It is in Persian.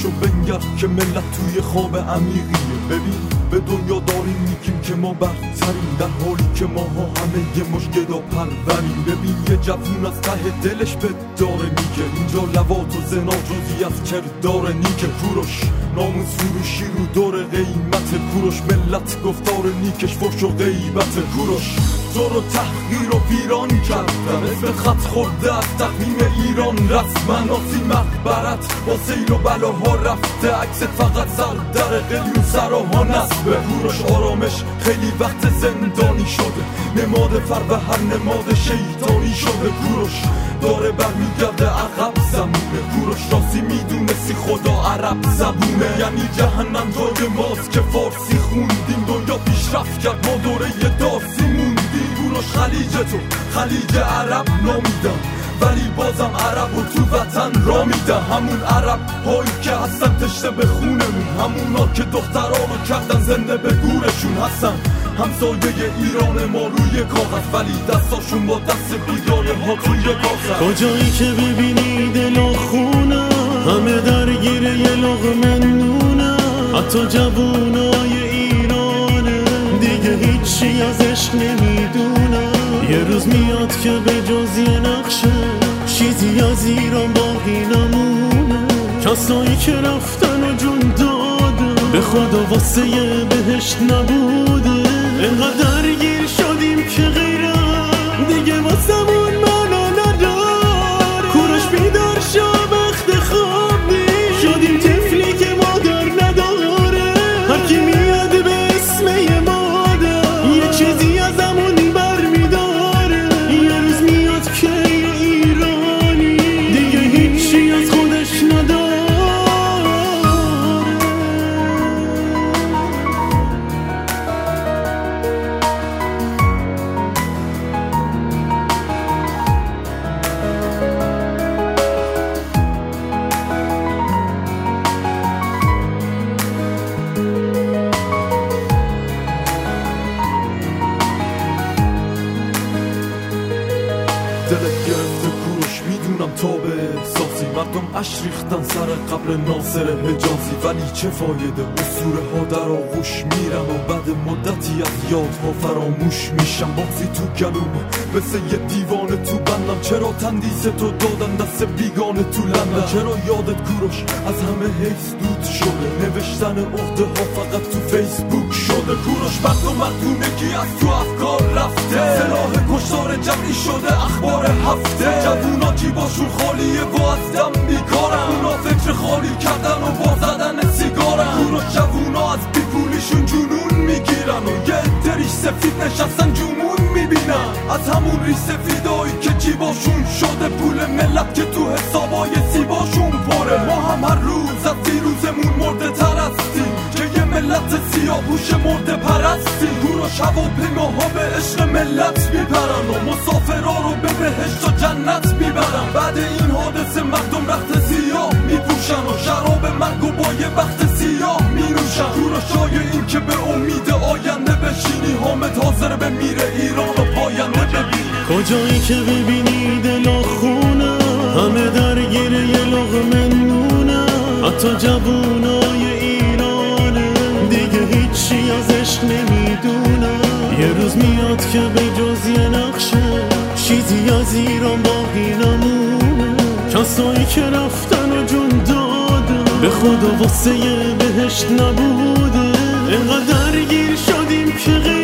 پاشو بنگر که ملت توی خواب عمیقیه. ببین به دنیا داریم میگیم که ما برتریم، در حالی که ماها همه یه مش گدا پروریم. ببین یه جوون از ته دلش به داره میگه اینجا لواط و زنا جزی از کردار نیکه. کوروش ناموس فروشی رو دور قیمت، کوروش ملت گفتار نیکش فحش و غیبت. کوروش زور و تحقیر و ویران کردن، اسم خط خورده از تقویم ایران رسما. ناسی مقبرت با سیل و بلاها رفته، عکست فقط سر در قلیون سراها نصبه. کوروش آرامش خیلی وقت زندانی شده، نماد فر و هر نماد شیطانی شده. کوروش داره برمیگرده عقب زمونه، کوروش راستی میدونستی خدا عرب زبونه. یعنی جهنم جای ماست که فارسی خوندیم، دنیا پیشرفت کرد ما دوره دارسی موندیم. کوروش خلیج تو خلیج عرب نامیدم، ولی بازم عرب و تو وطن را میدم. همون عرب هایی که هستن تشته به خونمون، همونا که دخترها رو کردن زنده به گورشون. هستن همسایه ایران ما روی کاغذ، ولی دستاشون با دست بیگانه ها توی کاغذ. کجایی که ببینی دل و خونه، همه درگیر یه لقمه نونه. حتی جوونای ایرانه دیگه هیچی از عشق نمیدونه. یه روز میاد که به جز یه نقشه چیزی از ایران باقی نمونه. کسایی که رفتن و جون داده به خدا واسه یه بهشت نبوده. اینقدر درگیر شدیم که غیره دیگه واسمون معنا نداره. کوروش بیدار شو وقت خوابی، شدیم طفلی که مادر نداره. هر کی میاد به اسم یه مادر یه چیزی ازمون برمیداره. یه روز میاد که ایرانی دیگه هیچی از خودش نداره. دلت گرفته کوروش میدونم تا به احساسی، مردم اش ریختن سر قبر ناصر حجازی. ولی چه فایده، اسطوره ها در آغوش میرن و بعد مدتی از یادها فراموش میشن. بازی تو گلومه مثل یه دیوانه تو بندم، چرا تندیس تو دادن دست بیگانه تو لندن. چرا یادت کوروش از همه حیث دود شده، نوشتن عقده ها فقط تو فیسبوک شده. کوروش وقت و مردونگی از تو افکار رفته، سلاح کشتار جمعی شده اخبار هفته. جوونا جیباشون خالیه و از دم بیکارن، اونا فکر خالی کردن و با زدن سیگارن. کوروش جوونا از بیپولیشون جنون میگیرن و یه دریش سفید نشستن جمون میبینن. از همون ریش سفیدایی که جیباشون شده پول ملت که تو حسابای سیباشون پره. ما هم هر روز از دیروزمون مرده تر هستیم که یه ملت سیاه‌پوش مرده پرستیم. کوروش هواپیماها به عشق ملت میپرن و مسافرها رو به بهشت و جنت میبرن. بعد این حادثه مردم رخت سیاه میپوشن و شراب مرگ و با یه بخت سیاه مینوشن. کوروشای این که به امید آینده بشینی، حامد حاضر به میره ایران و پاینده ببینی. کجایی که ببینی دل و خونه، همه درگیر یه لقمه نونه. حتی جوونای ایرانه دیگه هیچی از عشق نمیدونه. یه روز میاد که به جز یه نقشه چیزی از ایران باقی نمونه. کسایی که رفتن و جون داده به خدا واسه یه بهشت نبوده. اینقدر درگیر شدیم که